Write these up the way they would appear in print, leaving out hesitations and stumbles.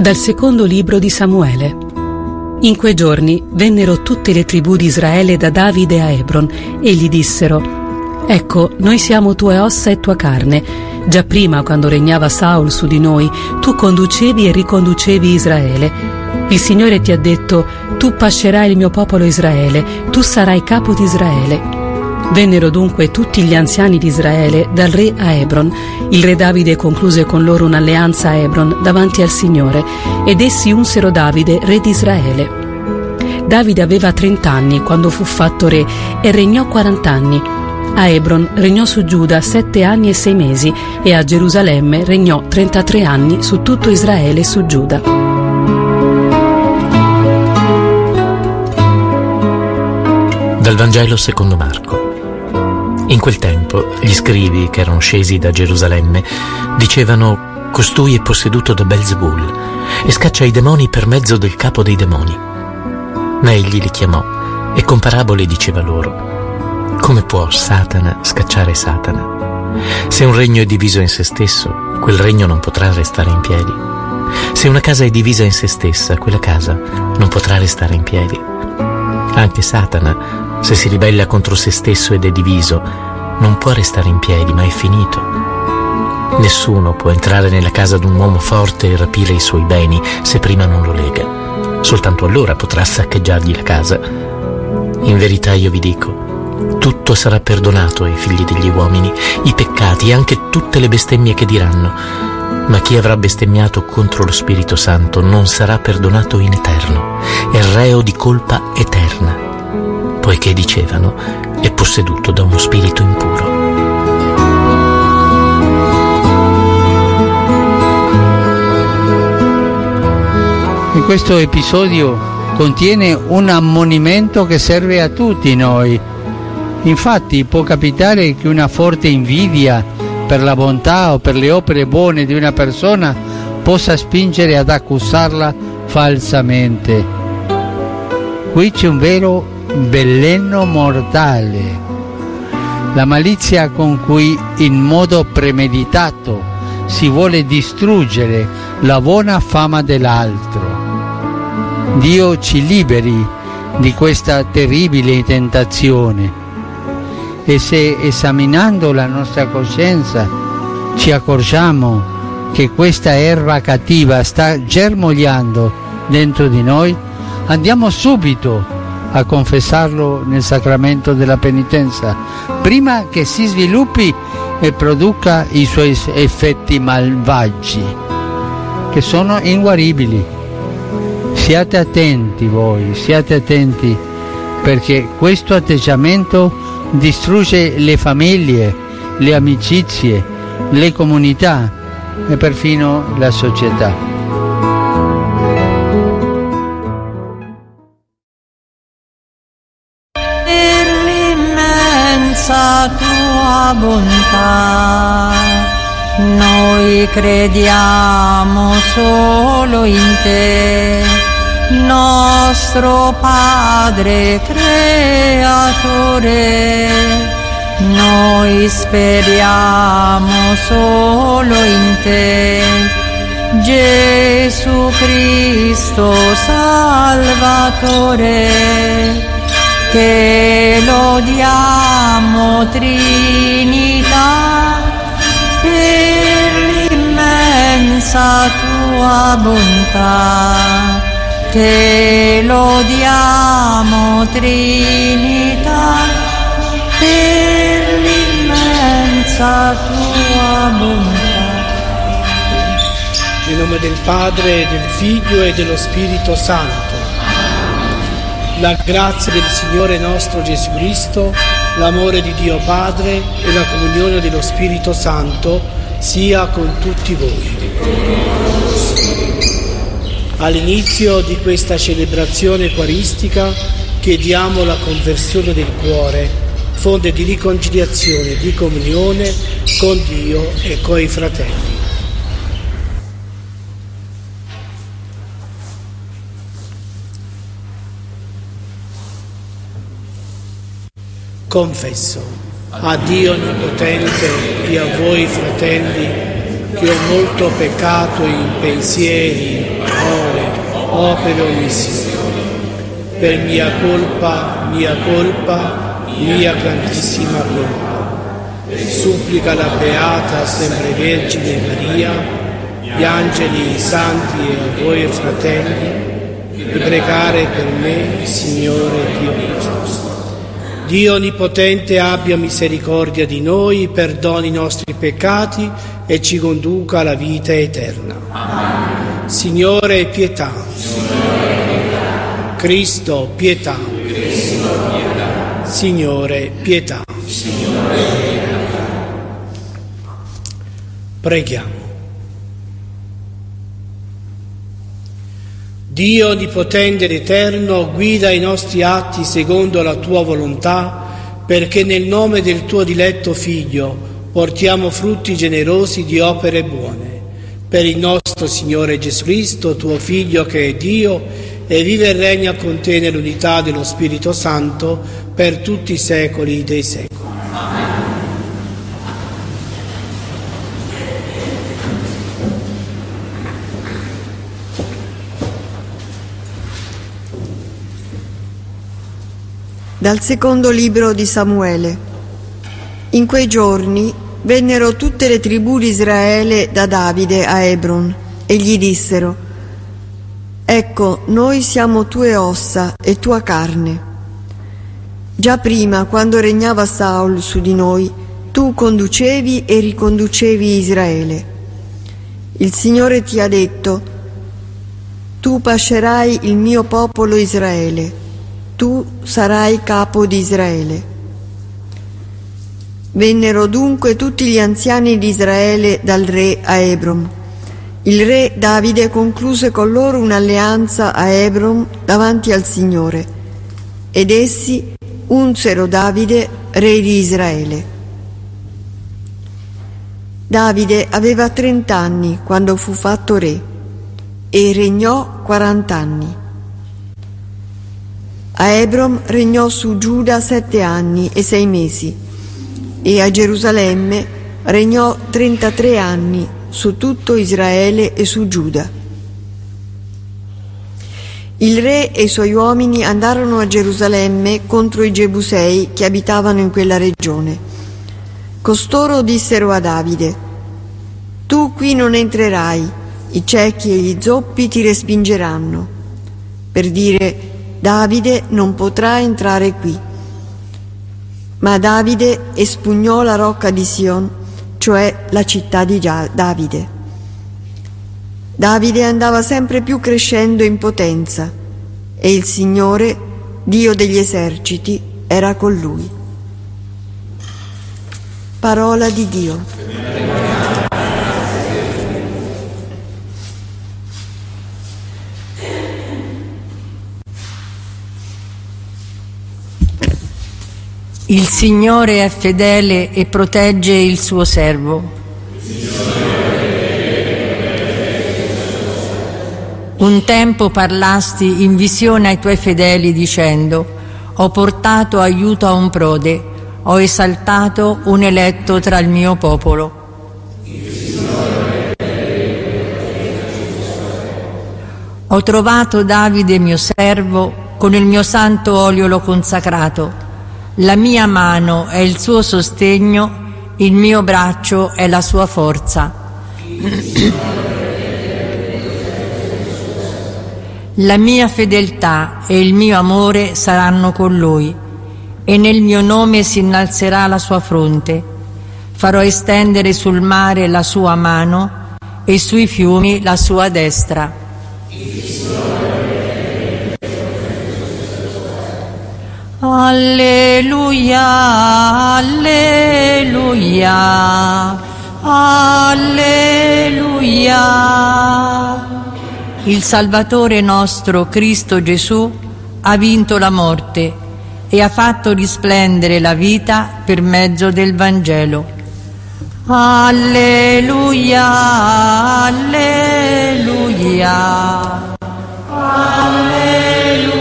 Dal secondo libro di Samuele. In quei giorni vennero tutte le tribù di Israele da Davide a Hebron e gli dissero: Ecco, noi siamo tue ossa e tua carne. Già prima, quando regnava Saul su di noi, tu conducevi e riconducevi Israele. Il Signore ti ha detto: tu pascerai il mio popolo Israele, tu sarai capo di Israele. Vennero dunque tutti gli anziani di Israele dal re a Hebron. Il re Davide concluse con loro un'alleanza a Hebron davanti al Signore, ed essi unsero Davide re di Israele. Davide aveva 30 anni quando fu fatto re e regnò 40 anni. A Hebron regnò su Giuda 7 anni e 6 mesi e a Gerusalemme regnò 33 anni su tutto Israele e su Giuda. Dal Vangelo secondo Marco. In quel tempo gli scribi che erano scesi da Gerusalemme dicevano: costui è posseduto da Belzebul e scaccia i demoni per mezzo del capo dei demoni. Ma egli li chiamò e con parabole diceva loro: come può Satana scacciare Satana? Se un regno è diviso in se stesso, quel regno non potrà restare in piedi. Se una casa è divisa in se stessa, quella casa non potrà restare in piedi. Anche Satana, se si ribella contro se stesso ed è diviso, non può restare in piedi, ma è finito. Nessuno può entrare nella casa d'un uomo forte e rapire i suoi beni se prima non lo lega. Soltanto allora potrà saccheggiargli la casa. In verità io vi dico, tutto sarà perdonato ai figli degli uomini, i peccati e anche tutte le bestemmie che diranno. Ma chi avrà bestemmiato contro lo Spirito Santo non sarà perdonato in eterno, è reo di colpa eterna, poiché dicevano: è posseduto da uno spirito impuro. In questo episodio contiene un ammonimento che serve a tutti noi. Infatti può capitare che una forte invidia per la bontà o per le opere buone di una persona possa spingere ad accusarla falsamente. Qui c'è un vero veleno mortale, la malizia con cui in modo premeditato si vuole distruggere la buona fama dell'altro. Dio ci liberi di questa terribile tentazione. E se esaminando la nostra coscienza ci accorgiamo che questa erba cattiva sta germogliando dentro di noi, andiamo subito a confessarlo nel sacramento della penitenza, prima che si sviluppi e produca i suoi effetti malvagi, che sono inguaribili. Siate attenti voi, siate attenti, perché questo atteggiamento distrugge le famiglie, le amicizie, le comunità e perfino la società. Per l'immensa tua bontà, noi crediamo solo in te, nostro Padre Creatore. Noi speriamo solo in te, Gesù Cristo Salvatore, che lodiamo Trinità per l'immensa tua bontà, che lodiamo Trinità per l'immensa tua bontà. Nel nome del Padre, del Figlio e dello Spirito Santo. La grazia del Signore nostro Gesù Cristo, l'amore di Dio Padre e la comunione dello Spirito Santo sia con tutti voi. All'inizio di questa celebrazione eucaristica chiediamo la conversione del cuore, fonte di riconciliazione, di comunione con Dio e coi fratelli. Confesso a Dio Onnipotente e a voi fratelli che ho molto peccato in pensieri, parole, opere o omissioni. Per mia colpa, mia grandissima colpa. Supplica la Beata sempre Vergine Maria, gli angeli, i santi e voi fratelli, di pregare per me, il Signore Dio nostro. Dio Onnipotente abbia misericordia di noi, perdoni i nostri peccati e ci conduca alla vita eterna. Amen. Signore, pietà. Cristo, pietà. Signore, pietà. Preghiamo. Dio Onnipotente ed Eterno, guida i nostri atti secondo la Tua volontà, perché nel nome del Tuo diletto Figlio portiamo frutti generosi di opere buone. Per il nostro Signore Gesù Cristo, Tuo Figlio che è Dio, e vive e regna con Te nell'unità dello Spirito Santo per tutti i secoli dei secoli. Dal secondo libro di Samuele. In quei giorni vennero tutte le tribù di Israele da Davide a Hebron e gli dissero: «Ecco, noi siamo tue ossa e tua carne. Già prima, quando regnava Saul su di noi, tu conducevi e riconducevi Israele. Il Signore ti ha detto: tu pascerai il mio popolo Israele. Tu sarai capo di Israele». Vennero dunque tutti gli anziani di Israele dal re a Hebron. Il re Davide concluse con loro un'alleanza a Hebron davanti al Signore, ed essi unsero Davide re di Israele. Davide aveva 30 anni quando fu fatto re e regnò 40 anni. A Hebron regnò su Giuda 7 anni e 6 mesi, e a Gerusalemme regnò 33 anni su tutto Israele e su Giuda. Il re e i suoi uomini andarono a Gerusalemme contro i Gebusei che abitavano in quella regione. Costoro dissero a Davide: «Tu qui non entrerai, i ciechi e gli zoppi ti respingeranno», per dire: Davide non potrà entrare qui. Ma Davide espugnò la rocca di Sion, cioè la città di Davide. Davide andava sempre più crescendo in potenza, e il Signore, Dio degli eserciti, era con lui. Parola di Dio. Il Signore è fedele e protegge il suo servo. Un tempo parlasti in visione ai tuoi fedeli dicendo: ho portato aiuto a un prode, ho esaltato un eletto tra il mio popolo. Ho trovato Davide mio servo, con il mio santo olio l'ho consacrato. La mia mano è il suo sostegno, il mio braccio è la sua forza. La mia fedeltà e il mio amore saranno con lui, e nel mio nome si innalzerà la sua fronte. Farò estendere sul mare la sua mano e sui fiumi la sua destra. Alleluia, alleluia, alleluia. Il Salvatore nostro, Cristo Gesù, ha vinto la morte e ha fatto risplendere la vita per mezzo del Vangelo. Alleluia, alleluia, alleluia.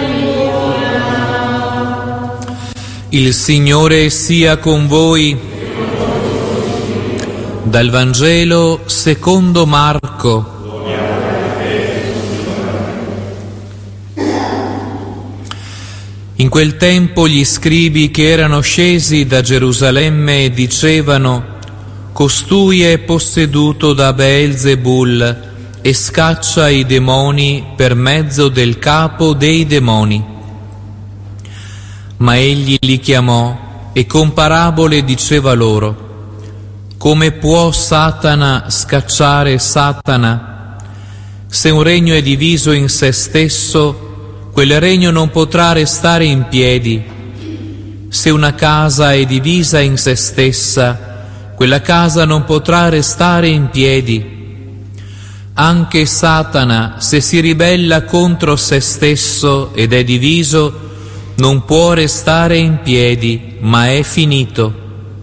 Il Signore sia con voi. Dal Vangelo secondo Marco. In quel tempo gli scribi che erano scesi da Gerusalemme dicevano: costui è posseduto da Beelzebul e scaccia i demoni per mezzo del capo dei demoni. Ma egli li chiamò e con parabole diceva loro: come può Satana scacciare Satana? Se un regno è diviso in se stesso, quel regno non potrà restare in piedi. Se una casa è divisa in se stessa, quella casa non potrà restare in piedi. Anche Satana, se si ribella contro se stesso ed è diviso, non può restare in piedi, ma è finito.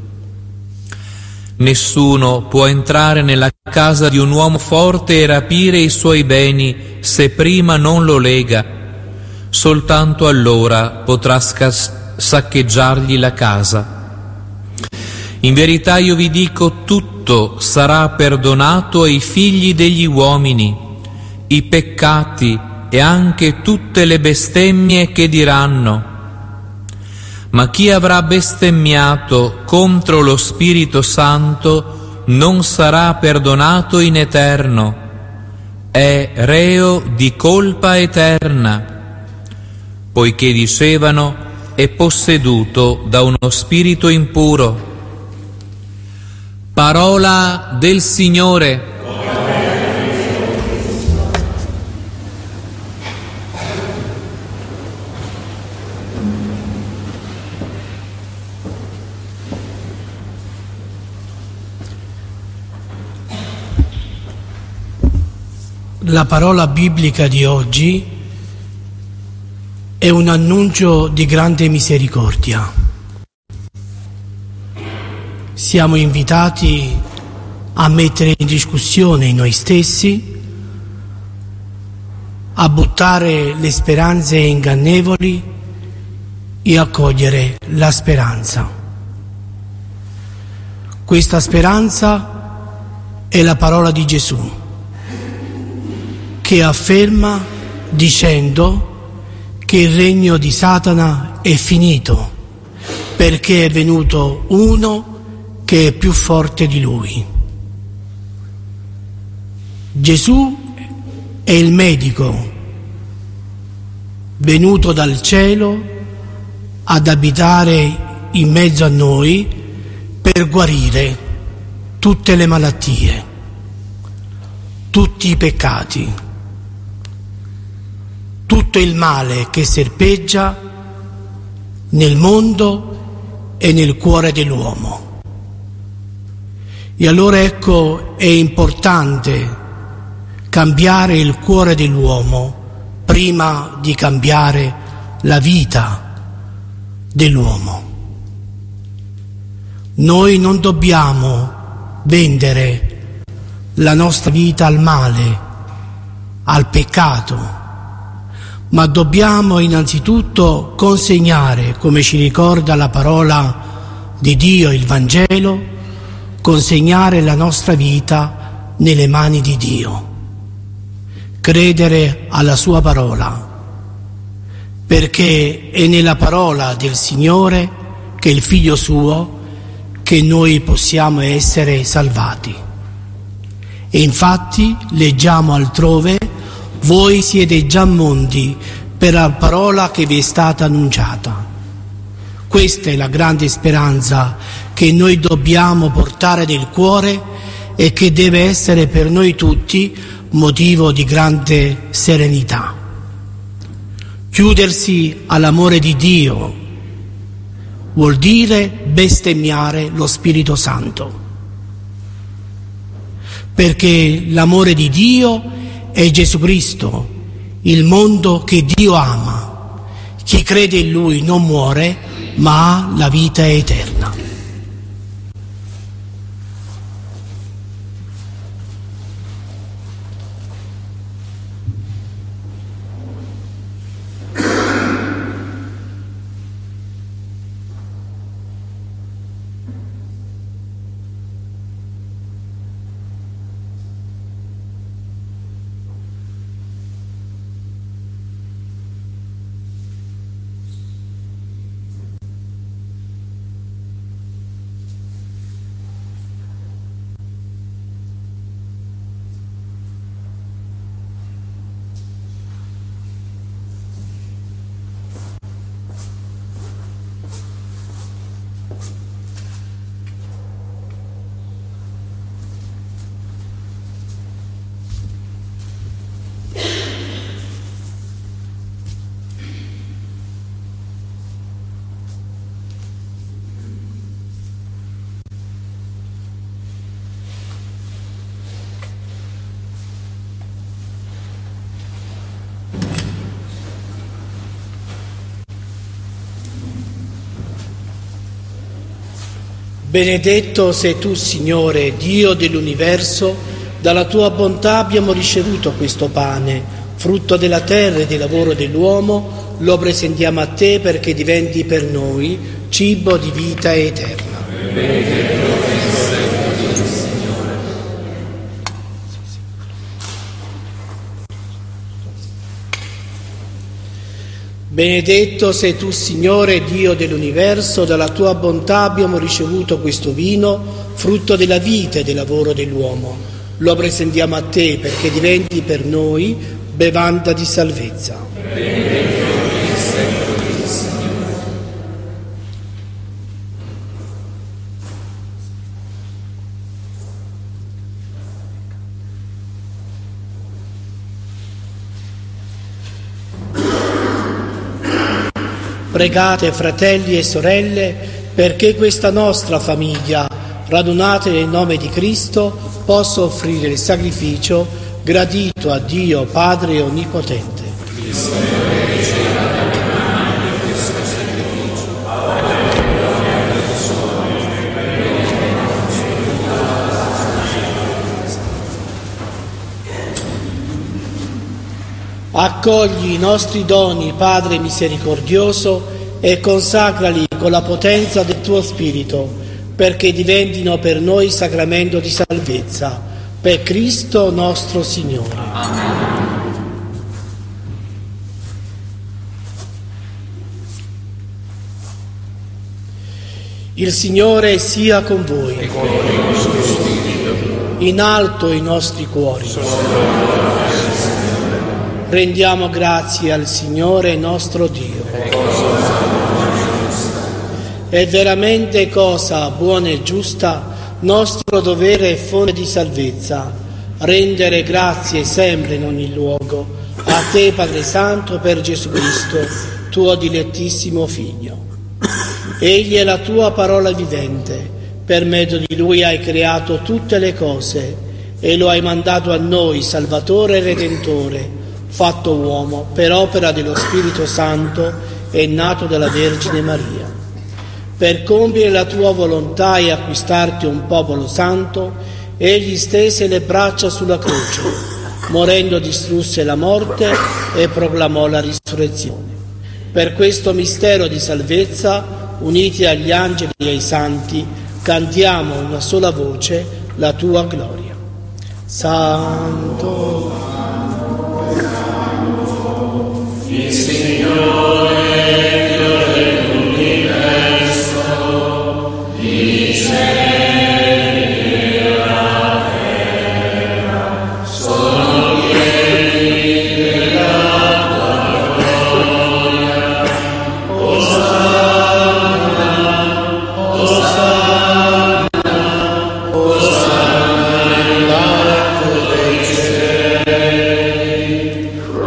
Nessuno può entrare nella casa di un uomo forte e rapire i suoi beni se prima non lo lega. Soltanto allora potrà saccheggiargli la casa. In verità io vi dico, tutto sarà perdonato ai figli degli uomini, i peccati e anche tutte le bestemmie che diranno. Ma chi avrà bestemmiato contro lo Spirito Santo non sarà perdonato in eterno, è reo di colpa eterna, poiché dicevano: è posseduto da uno spirito impuro. Parola del Signore. La parola biblica di oggi è un annuncio di grande misericordia. Siamo invitati a mettere in discussione noi stessi, a buttare le speranze ingannevoli e a cogliere la speranza. Questa speranza è la parola di Gesù, che afferma dicendo che il regno di Satana è finito, perché è venuto uno che è più forte di lui. Gesù è il medico venuto dal cielo ad abitare in mezzo a noi per guarire tutte le malattie, tutti i peccati, tutto il male che serpeggia nel mondo e nel cuore dell'uomo. E allora ecco, è importante cambiare il cuore dell'uomo prima di cambiare la vita dell'uomo. Noi non dobbiamo vendere la nostra vita al male, al peccato, ma dobbiamo innanzitutto consegnare, come ci ricorda la parola di Dio, il Vangelo, consegnare la nostra vita nelle mani di Dio, credere alla sua parola, perché è nella parola del Signore, che è il Figlio suo, che noi possiamo essere salvati. E infatti leggiamo altrove: voi siete già mondi per la parola che vi è stata annunciata. Questa è la grande speranza che noi dobbiamo portare nel cuore e che deve essere per noi tutti motivo di grande serenità. Chiudersi all'amore di Dio vuol dire bestemmiare lo Spirito Santo, perché l'amore di Dio è Gesù Cristo, il mondo che Dio ama. Chi crede in Lui non muore, ma ha la vita eterna. Benedetto sei tu, Signore, Dio dell'universo, dalla tua bontà abbiamo ricevuto questo pane, frutto della terra e del lavoro dell'uomo, lo presentiamo a te perché diventi per noi cibo di vita eterna. Benedetto sei tu, Signore, Dio dell'universo, dalla tua bontà abbiamo ricevuto questo vino, frutto della vita e del lavoro dell'uomo. Lo presentiamo a te perché diventi per noi bevanda di salvezza. Pregate, fratelli e sorelle, perché questa nostra famiglia, radunata nel nome di Cristo, possa offrire il sacrificio gradito a Dio Padre Onnipotente. Accogli i nostri doni, Padre misericordioso, e consacrali con la potenza del tuo Spirito, perché diventino per noi sacramento di salvezza, per Cristo nostro Signore. Il Signore sia con voi. In alto i nostri cuori. Rendiamo grazie al Signore nostro Dio. È veramente cosa buona e giusta, nostro dovere e fonte di salvezza, rendere grazie sempre in ogni luogo a te, Padre Santo, per Gesù Cristo, tuo dilettissimo Figlio. Egli è la tua parola vivente, per mezzo di Lui hai creato tutte le cose e lo hai mandato a noi, Salvatore e Redentore, fatto uomo per opera dello Spirito Santo e nato dalla Vergine Maria. Per compiere la tua volontà e acquistarti un popolo santo, egli stese le braccia sulla croce, morendo distrusse la morte e proclamò la risurrezione. Per questo mistero di salvezza, uniti agli angeli e ai santi, cantiamo a una sola voce la tua gloria. Santo, il Signore Dio dell'universo, di cieli e la terra sono pieni della tua gloria. Osanna, Osanna, Osanna nell'alto dei cieli.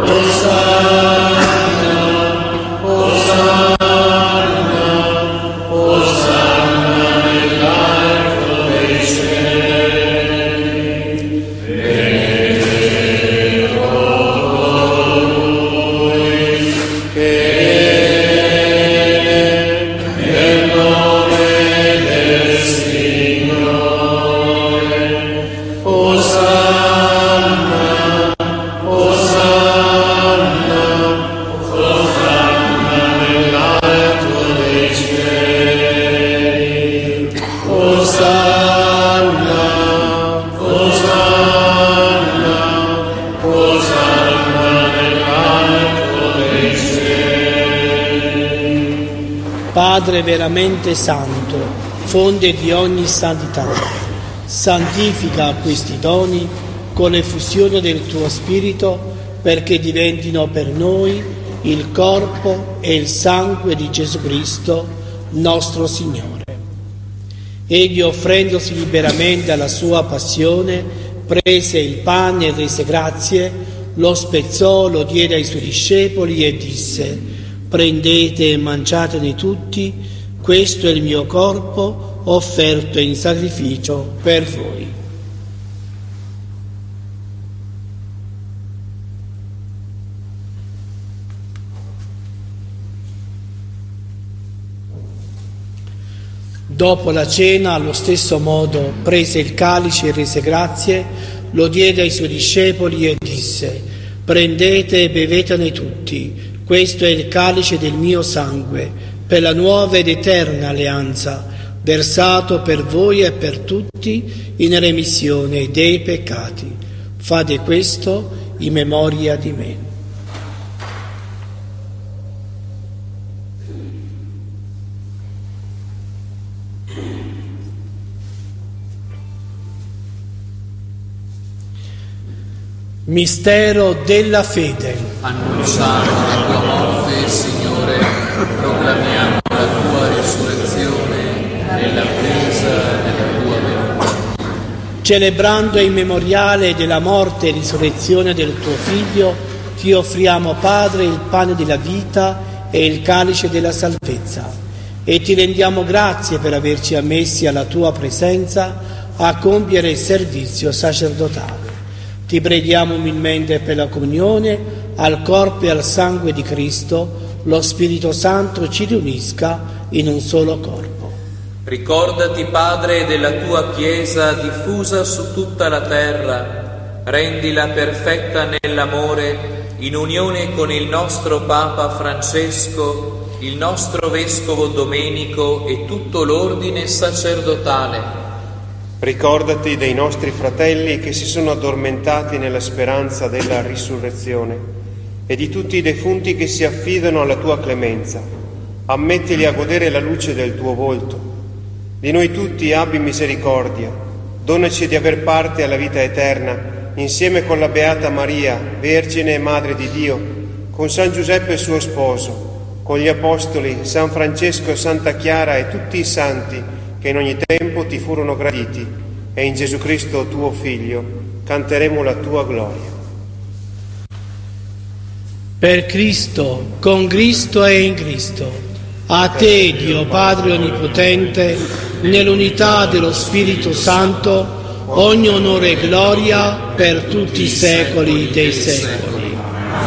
Padre veramente santo, fonte di ogni santità, santifica questi doni con l'effusione del tuo Spirito perché diventino per noi il corpo e il sangue di Gesù Cristo, nostro Signore. Egli, offrendosi liberamente alla sua passione, prese il pane e rese grazie, lo spezzò, lo diede ai suoi discepoli e disse: prendete e mangiatene tutti, questo è il mio corpo offerto in sacrificio per voi. Dopo la cena, allo stesso modo, prese il calice e rese grazie, lo diede ai suoi discepoli e disse: «Prendete e bevetene tutti, questo è il calice del mio sangue, per la nuova ed eterna alleanza, versato per voi e per tutti in remissione dei peccati. Fate questo in memoria di me». Mistero della fede. Annunciamo la tua morte, Signore, proclamiamo la tua risurrezione nell'attesa della tua venuta. Celebrando il memoriale della morte e risurrezione del tuo Figlio, ti offriamo, Padre, il pane della vita e il calice della salvezza, e ti rendiamo grazie per averci ammessi alla tua presenza a compiere il servizio sacerdotale. Ti preghiamo umilmente per la comunione al corpo e al sangue di Cristo, lo Spirito Santo ci riunisca in un solo corpo. Ricordati, Padre, della tua Chiesa diffusa su tutta la terra, rendila perfetta nell'amore, in unione con il nostro Papa Francesco, il nostro Vescovo Domenico e tutto l'ordine sacerdotale. Ricordati dei nostri fratelli che si sono addormentati nella speranza della risurrezione e di tutti i defunti che si affidano alla tua clemenza. Ammettili a godere la luce del tuo volto. Di noi tutti abbi misericordia. Donaci di aver parte alla vita eterna insieme con la Beata Maria, Vergine e Madre di Dio, con San Giuseppe suo sposo, con gli Apostoli, San Francesco e Santa Chiara e tutti i santi che in ogni tempo ti furono graditi, e in Gesù Cristo tuo Figlio canteremo la tua gloria. Per Cristo, con Cristo e in Cristo, a te, Dio Padre Onnipotente, nell'unità dello Spirito Santo, ogni onore e gloria per tutti i secoli dei secoli.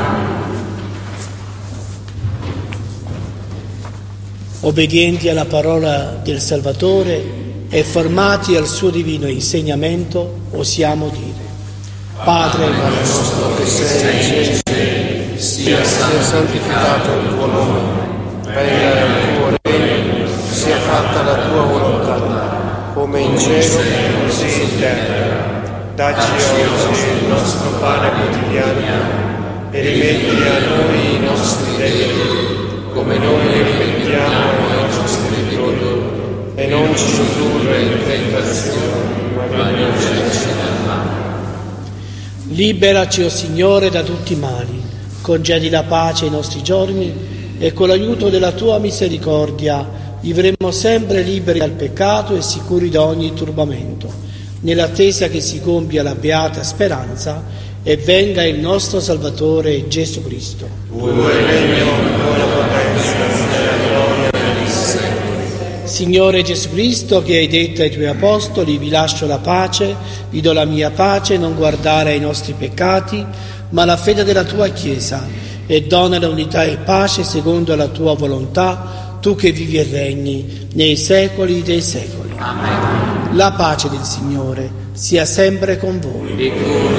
Obbedienti alla parola del Salvatore e formati al suo divino insegnamento, osiamo dire: Padre nostro che sei nei cieli, sia santificato il tuo nome, venga il tuo regno, sia fatta la tua volontà, come in cielo così in terra. Dacci oggi il nostro pane quotidiano e rimetti a noi i nostri debiti, come noi rimettiamo ai nostri debitori, e non ci indurre in tentazione, ma liberaci dal male. Liberaci, o Signore, da tutti i mali, concedi la pace ai nostri giorni, e con l'aiuto della tua misericordia vivremo sempre liberi dal peccato e sicuri da ogni turbamento, nell'attesa che si compia la beata speranza e venga il nostro Salvatore Gesù Cristo. Tuo è il regno, la potenza e la gloria per sempre. Signore Gesù Cristo, che hai detto ai tuoi apostoli: vi lascio la pace, vi do la mia pace, non guardare ai nostri peccati, ma alla fede della tua Chiesa, e dona l'unità e pace secondo la tua volontà, tu che vivi e regni nei secoli dei secoli. Amen. La pace del Signore sia sempre con voi.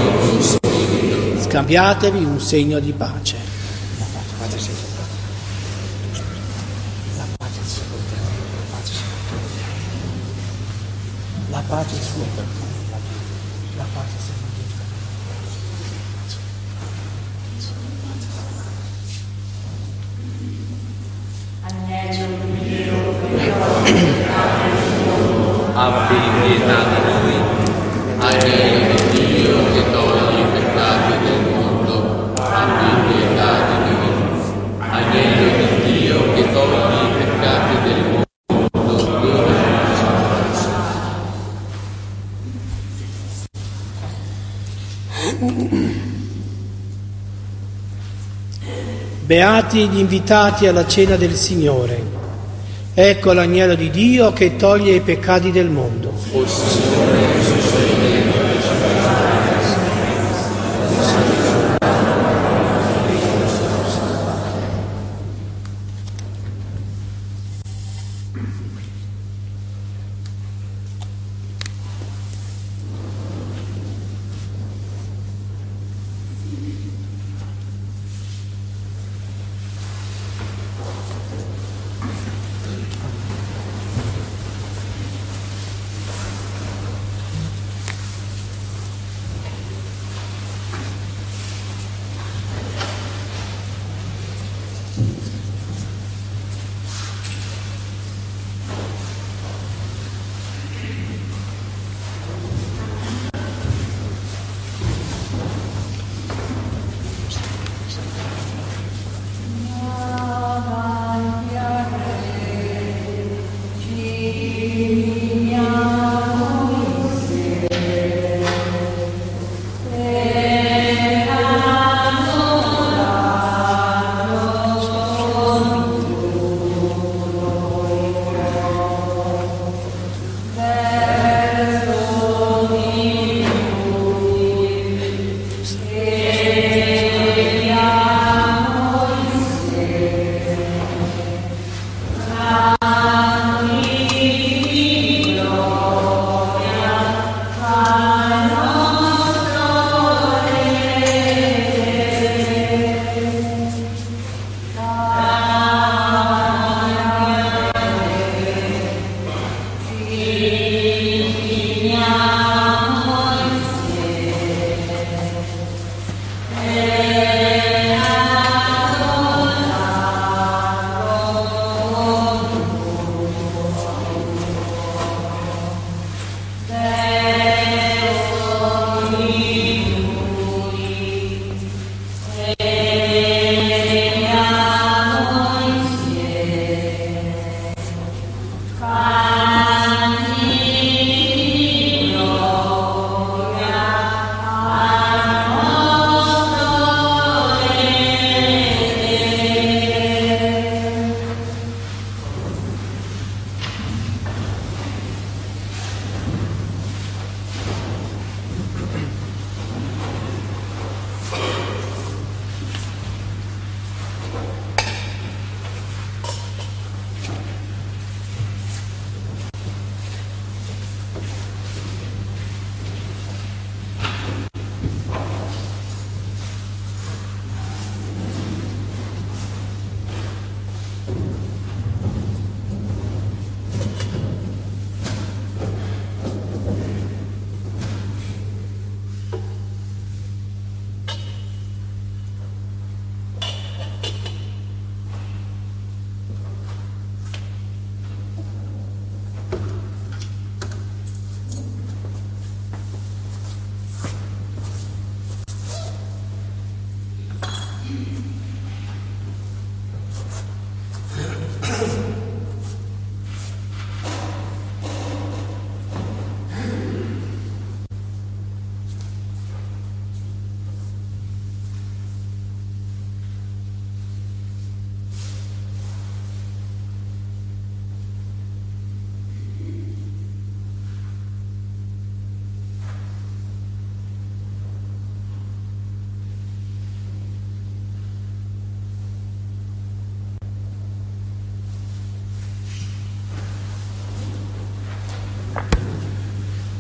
Scambiatevi un segno di pace. La pace sia con te. La pace sia con te. La pace sia con te. La pace sia con te. Abbi pietà di noi, agnello di Dio che toglie i peccati del mondo, abbi pietà di noi, agnello di Dio che toglie i peccati del mondo, Beati gli invitati alla cena del Signore. Ecco l'agnello di Dio che toglie i peccati del mondo. O Signore,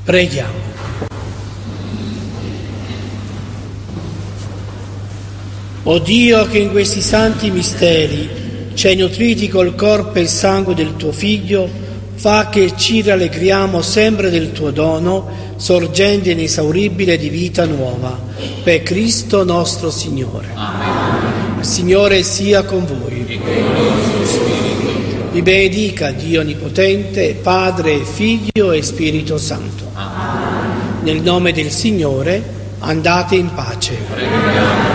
Preghiamo. O Dio, che in questi santi misteri ci hai nutriti col corpo e il sangue del tuo Figlio, fa che ci rallegriamo sempre del tuo dono, sorgente inesauribile di vita nuova. Per Cristo nostro Signore. Amen. Il Signore sia con voi. E con il tuo spirito. Vi benedica Dio Onnipotente, Padre, Figlio e Spirito Santo. Amen. Nel nome del Signore andate in pace. Preghiamo.